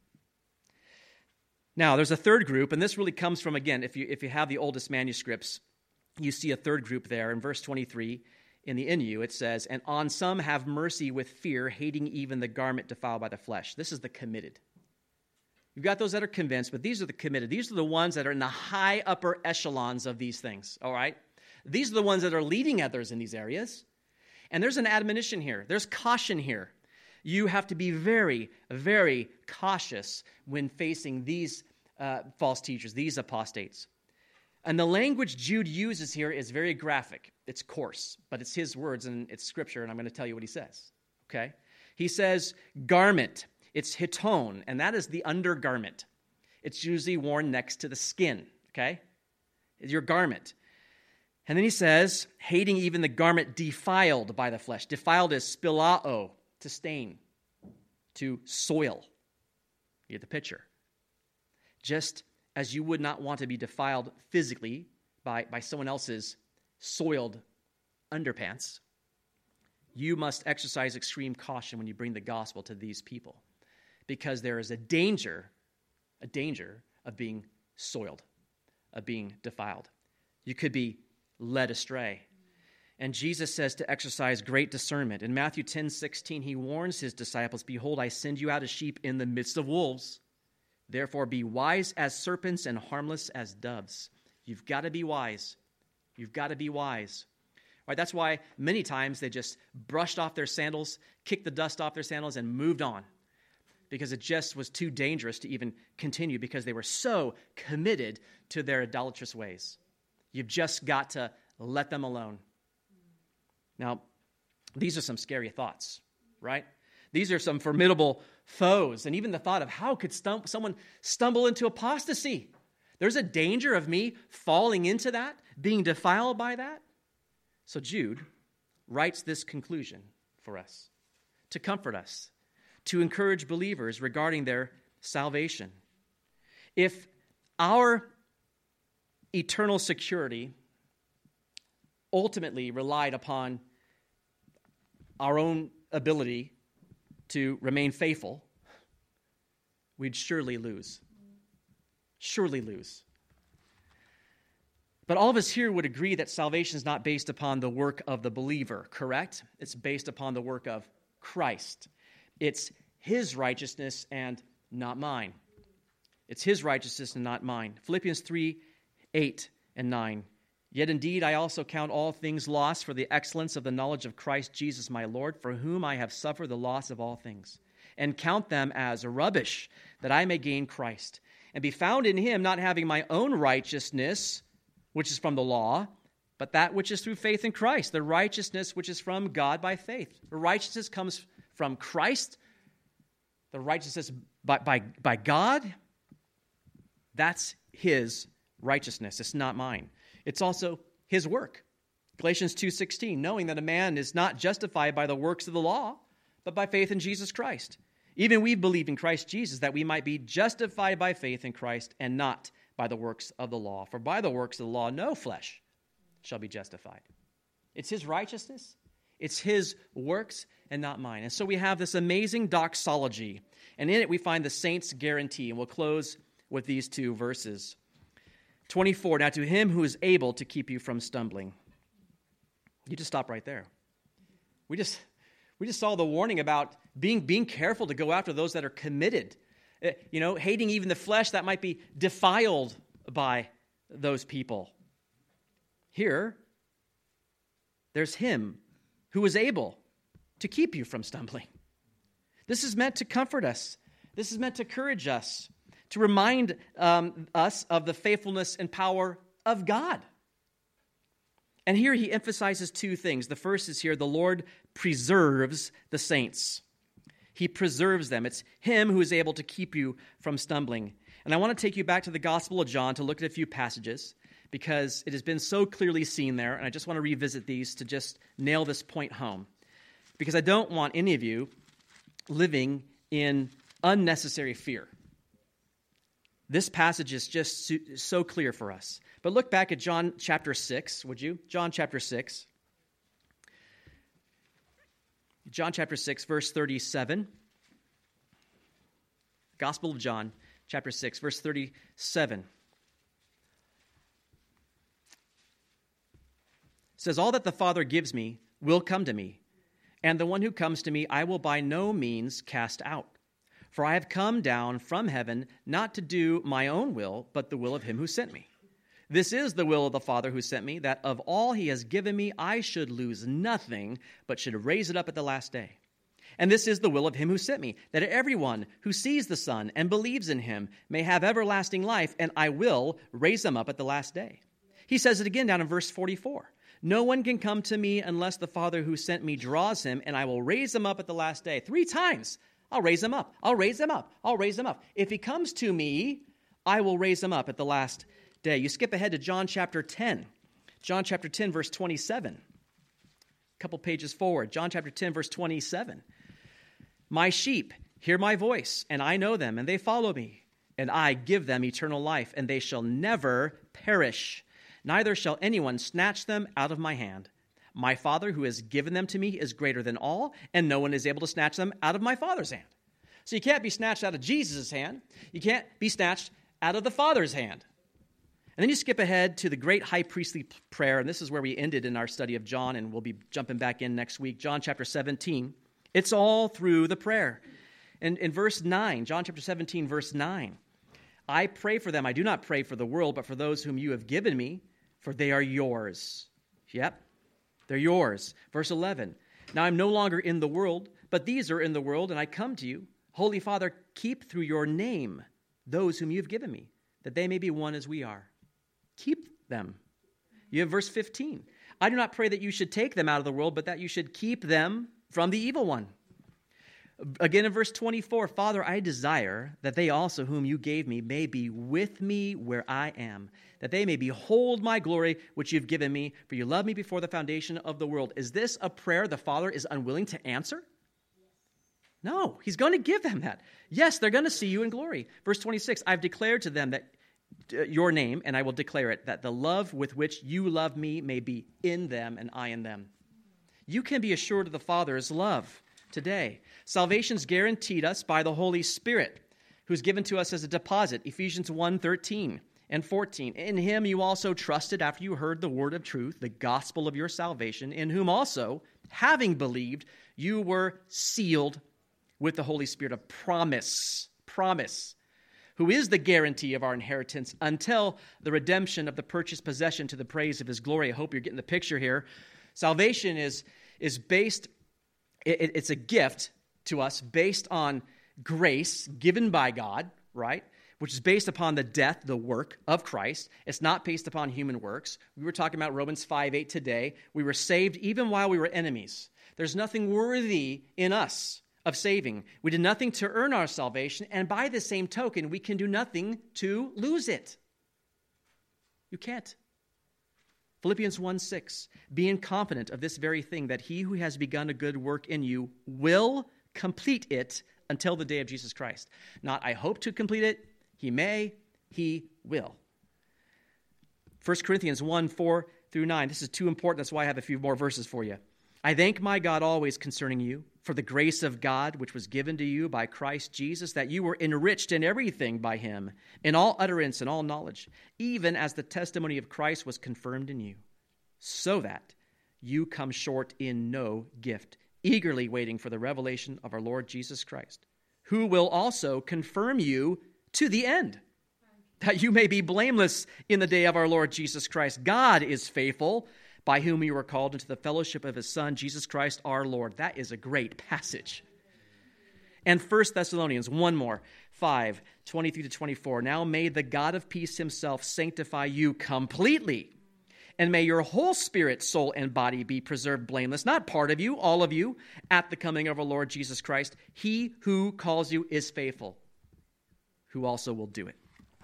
Now, there's a third group, and this really comes from, again, if you if you have the oldest manuscripts, you see a third group there. In verse twenty-three, in the N U, it says, and on some have mercy with fear, hating even the garment defiled by the flesh. This is the committed. You've got those that are convinced, but these are the committed. These are the ones that are in the high upper echelons of these things, all right? These are the ones that are leading others in these areas. And there's an admonition here. There's caution here. You have to be very, very cautious when facing these uh, false teachers, these apostates. And the language Jude uses here is very graphic. It's coarse, but it's his words and it's scripture, and I'm going to tell you what he says, okay? He says, garment. It's hiton, and that is the undergarment. It's usually worn next to the skin, okay? It's your garment. And then he says, hating even the garment defiled by the flesh. Defiled is spilao, to stain, to soil. You get the picture. Just as you would not want to be defiled physically by, by someone else's soiled underpants, you must exercise extreme caution when you bring the gospel to these people, because there is a danger, a danger of being soiled, of being defiled. You could be led astray. And Jesus says to exercise great discernment. In Matthew ten sixteen, he warns his disciples, "Behold, I send you out as sheep in the midst of wolves. Therefore be wise as serpents and harmless as doves." You've got to be wise. You've got to be wise. Right, that's why many times they just brushed off their sandals, kicked the dust off their sandals, and moved on. Because it just was too dangerous to even continue because they were so committed to their idolatrous ways. You've just got to let them alone. Now, these are some scary thoughts, right? These are some formidable foes. And even the thought of how could stum- someone stumble into apostasy? There's a danger of me falling into that, being defiled by that. So Jude writes this conclusion for us, to comfort us, to encourage believers regarding their salvation. If our eternal security ultimately relied upon our own ability to remain faithful, we'd surely lose. Surely lose. But all of us here would agree that salvation is not based upon the work of the believer, correct? It's based upon the work of Christ. It's his righteousness and not mine. It's his righteousness and not mine. Philippians three, eight and nine. Yet indeed I also count all things lost for the excellence of the knowledge of Christ Jesus my Lord, for whom I have suffered the loss of all things, and count them as rubbish, that I may gain Christ, and be found in him, not having my own righteousness, which is from the law, but that which is through faith in Christ, the righteousness which is from God by faith. The righteousness comes from Christ, the righteousness by, by, by God. That's his righteousness. It's not mine. It's also his work. Galatians two sixteen, knowing that a man is not justified by the works of the law, but by faith in Jesus Christ. Even we believe in Christ Jesus, that we might be justified by faith in Christ and not by the works of the law. For by the works of the law, no flesh shall be justified. It's his righteousness, it's his works, and not mine. And so we have this amazing doxology, and in it we find the saints' guarantee. And we'll close with these two verses. twenty-four, now to him who is able to keep you from stumbling. You just stop right there. We just we just saw the warning about being, being careful to go after those that are committed. You know, hating even the flesh that might be defiled by those people. Here, there's him who is able to keep you from stumbling. This is meant to comfort us. This is meant to encourage us, to remind um, us of the faithfulness and power of God. And here he emphasizes two things. The first is here, the Lord preserves the saints. He preserves them. It's him who is able to keep you from stumbling. And I want to take you back to the Gospel of John to look at a few passages because it has been so clearly seen there, and I just want to revisit these to just nail this point home. Because I don't want any of you living in unnecessary fear. This passage is just so clear for us. But look back at John chapter six, would you? John chapter six. John chapter six, verse thirty-seven. Gospel of John, chapter six, verse thirty-seven. It says, all that the Father gives me will come to me, and the one who comes to me I will by no means cast out. For I have come down from heaven not to do my own will, but the will of him who sent me. This is the will of the Father who sent me, that of all he has given me I should lose nothing, but should raise it up at the last day. And this is the will of him who sent me, that everyone who sees the Son and believes in him may have everlasting life, and I will raise them up at the last day. He says it again down in verse forty-four. No one can come to me unless the Father who sent me draws him, and I will raise him up at the last day. Three times, I'll raise him up. I'll raise him up. I'll raise him up. If he comes to me, I will raise him up at the last day. You skip ahead to John chapter ten. John chapter ten, verse twenty-seven. A couple pages forward. John chapter ten, verse twenty-seven. My sheep hear my voice, and I know them, and they follow me. And I give them eternal life, and they shall never perish. Neither shall anyone snatch them out of my hand. My Father who has given them to me is greater than all, and no one is able to snatch them out of my Father's hand. So you can't be snatched out of Jesus' hand. You can't be snatched out of the Father's hand. And then you skip ahead to the great high priestly prayer, and this is where we ended in our study of John, and we'll be jumping back in next week. John chapter seventeen. It's all through the prayer. And in verse nine, John chapter seventeen, verse nine, I pray for them. I do not pray for the world, but for those whom you have given me, for they are yours. Yep, they're yours. Verse eleven, now I'm no longer in the world, but these are in the world, and I come to you. Holy Father, keep through your name those whom you've given me, that they may be one as we are. Keep them. You have verse fifteen. I do not pray that you should take them out of the world, but that you should keep them from the evil one. Again in verse twenty-four, Father, I desire that they also whom you gave me may be with me where I am, that they may behold my glory which you've given me, for you loved me before the foundation of the world. Is this a prayer the Father is unwilling to answer? No, he's going to give them that. Yes, they're going to see you in glory. Verse twenty-six, I've declared to them that your name, and I will declare it, that the love with which you love me may be in them and I in them. You can be assured of the Father's love today. Salvation's guaranteed us by the Holy Spirit, who's given to us as a deposit, Ephesians one, thirteen and fourteen. In him you also trusted after you heard the word of truth, the gospel of your salvation, in whom also, having believed, you were sealed with the Holy Spirit of promise, promise, who is the guarantee of our inheritance until the redemption of the purchased possession to the praise of his glory. I hope you're getting the picture here. Salvation is, is based, it, it's a gift to us based on grace given by God, right? Which is based upon the death, the work of Christ. It's not based upon human works. We were talking about Romans five eight today. We were saved even while we were enemies. There's nothing worthy in us of saving. We did nothing to earn our salvation, and by the same token, we can do nothing to lose it. You can't. Philippians one six, being confident of this very thing, that he who has begun a good work in you will complete it until the day of Jesus Christ. Not, I hope to complete it. He may, he will. First Corinthians one four through nine. This is too important. That's why I have a few more verses for you. I thank my God always concerning you, for the grace of God which was given to you by Christ Jesus, that you were enriched in everything by him, in all utterance and all knowledge, even as the testimony of Christ was confirmed in you, so that you come short in no gift, eagerly waiting for the revelation of our Lord Jesus Christ, who will also confirm you to the end, that you may be blameless in the day of our Lord Jesus Christ. God is faithful, by whom you were called into the fellowship of his Son, Jesus Christ our Lord. That is a great passage. And First Thessalonians, one more, five, twenty-three to twenty-four. Now may the God of peace himself sanctify you completely, and may your whole spirit, soul, and body be preserved blameless, not part of you, all of you, at the coming of our Lord Jesus Christ. He who calls you is faithful, who also will do it.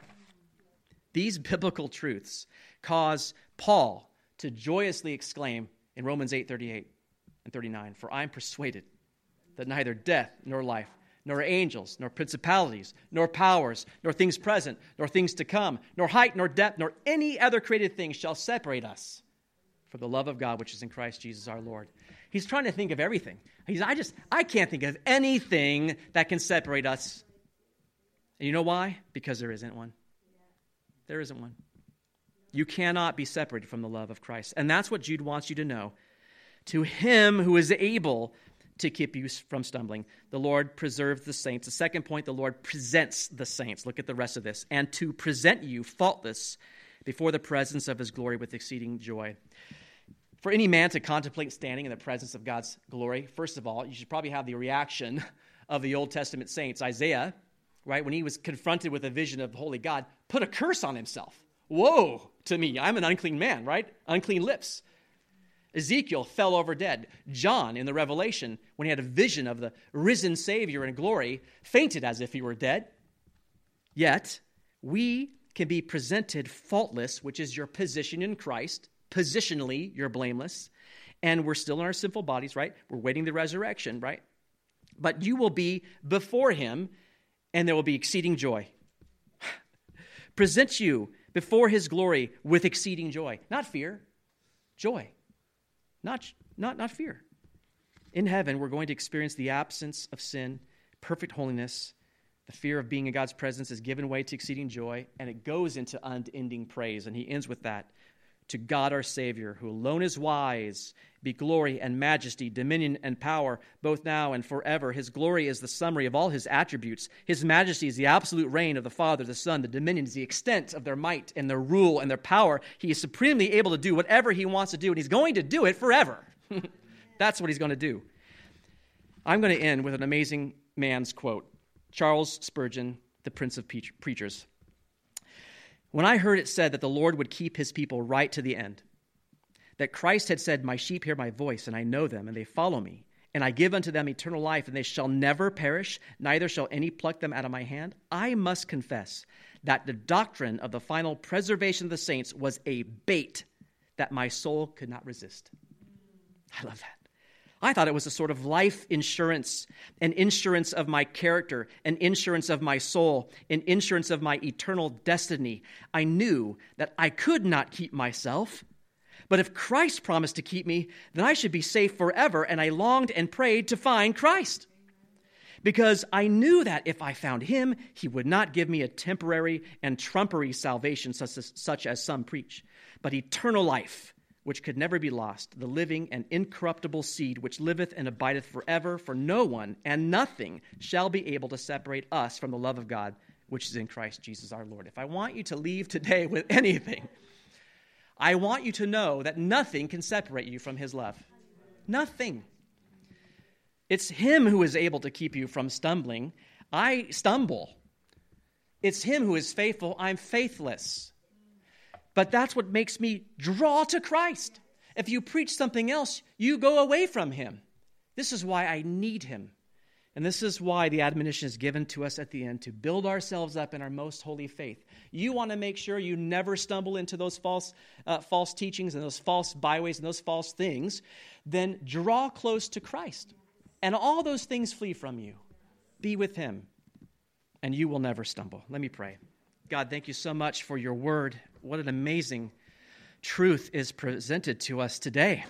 These biblical truths cause Paul to joyously exclaim in Romans eight thirty-eight and thirty-nine, for I am persuaded that neither death nor life, nor angels, nor principalities, nor powers, nor things present, nor things to come, nor height, nor depth, nor any other created thing shall separate us from the love of God which is in Christ Jesus our Lord. He's trying to think of everything. He's, I just, I can't think of anything that can separate us. And you know why? Because there isn't one. There isn't one. You cannot be separated from the love of Christ. And that's what Jude wants you to know. To him who is able to keep you from stumbling, the Lord preserves the saints. The second point, the Lord presents the saints. Look at the rest of this. And to present you faultless before the presence of his glory with exceeding joy. For any man to contemplate standing in the presence of God's glory, first of all, you should probably have the reaction of the Old Testament saints. Isaiah, right, when he was confronted with a vision of holy God, put a curse on himself. Woe to me, I'm an unclean man, right? Unclean lips. Ezekiel fell over dead. John, in the Revelation, when he had a vision of the risen Savior in glory, fainted as if he were dead. Yet, we can be presented faultless, which is your position in Christ. Positionally, you're blameless. And we're still in our sinful bodies, right? We're waiting the resurrection, right? But you will be before him, and there will be exceeding joy. Present you before his glory with exceeding joy. Not fear, joy. Not, not, not fear. In heaven, we're going to experience the absence of sin, perfect holiness, The fear of being in God's presence is given way to exceeding joy, and it goes into unending praise. And he ends with that. To God our Savior, who alone is wise, be glory and majesty, dominion and power, both now and forever. His glory is the summary of all his attributes. His majesty is the absolute reign of the Father, the Son. The dominion is the extent of their might and their rule and their power. He is supremely able to do whatever he wants to do, and he's going to do it forever. That's what he's going to do. I'm going to end with an amazing man's quote. Charles Spurgeon, the Prince of Preachers. When I heard it said that the Lord would keep his people right to the end, that Christ had said, my sheep hear my voice, and I know them, and they follow me, and I give unto them eternal life, and they shall never perish, neither shall any pluck them out of my hand, I must confess that the doctrine of the final preservation of the saints was a bait that my soul could not resist. I love that. I thought it was a sort of life insurance, an insurance of my character, an insurance of my soul, an insurance of my eternal destiny. I knew that I could not keep myself, but if Christ promised to keep me, then I should be safe forever, and I longed and prayed to find Christ. Because I knew that if I found him, he would not give me a temporary and trumpery salvation such as, such as some preach, but eternal life, which could never be lost, the living and incorruptible seed which liveth and abideth forever, for no one and nothing shall be able to separate us from the love of God, which is in Christ Jesus our Lord. If I want you to leave today with anything, I want you to know that nothing can separate you from his love. Nothing. It's him who is able to keep you from stumbling. I stumble. It's him who is faithful. I'm faithless. But that's what makes me draw to Christ. If you preach something else, you go away from him. This is why I need him. And this is why the admonition is given to us at the end, to build ourselves up in our most holy faith. You want to make sure you never stumble into those false, uh, false teachings and those false byways and those false things, then draw close to Christ. And all those things flee from you. Be with him, and you will never stumble. Let me pray. God, thank you so much for your word. What an amazing truth is presented to us today.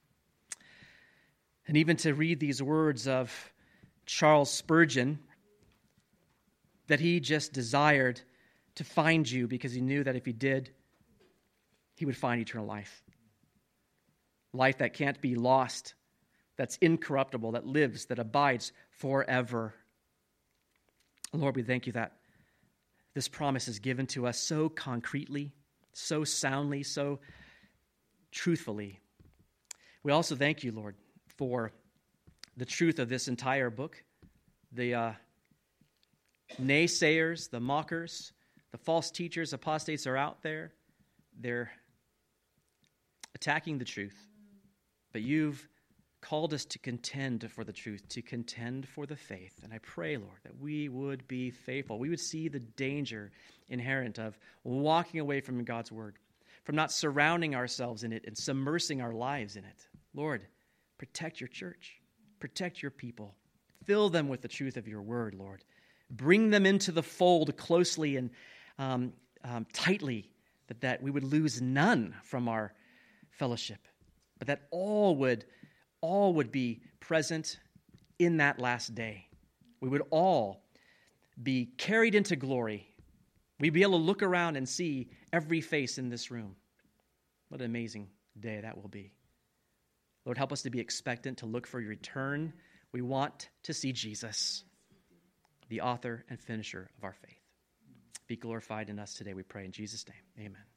And even to read these words of Charles Spurgeon, that he just desired to find you because he knew that if he did, he would find eternal life. Life that can't be lost, that's incorruptible, that lives, that abides forever. Lord, we thank you that this promise is given to us so concretely, so soundly, so truthfully. We also thank you, Lord, for the truth of this entire book. The uh, naysayers, the mockers, the false teachers, apostates are out there. They're attacking the truth. But you've called us to contend for the truth, to contend for the faith. And I pray, Lord, that we would be faithful. We would see the danger inherent of walking away from God's word, from not surrounding ourselves in it and submersing our lives in it. Lord, protect your church. Protect your people. Fill them with the truth of your word, Lord. Bring them into the fold closely and um, um, tightly, that, that we would lose none from our fellowship, but that all would all would be present in that last day. We would all be carried into glory. We'd be able to look around and see every face in this room. What an amazing day that will be. Lord, help us to be expectant, to look for your return. We want to see Jesus, the author and finisher of our faith. Be glorified in us today, we pray in Jesus' name. Amen.